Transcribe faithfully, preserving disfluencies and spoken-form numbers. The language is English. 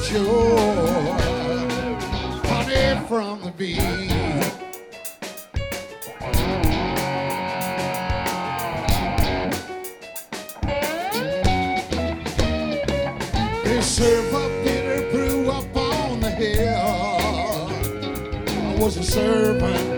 shore, honey from the bee. They serve up bitter brew up on the hill. I was a servant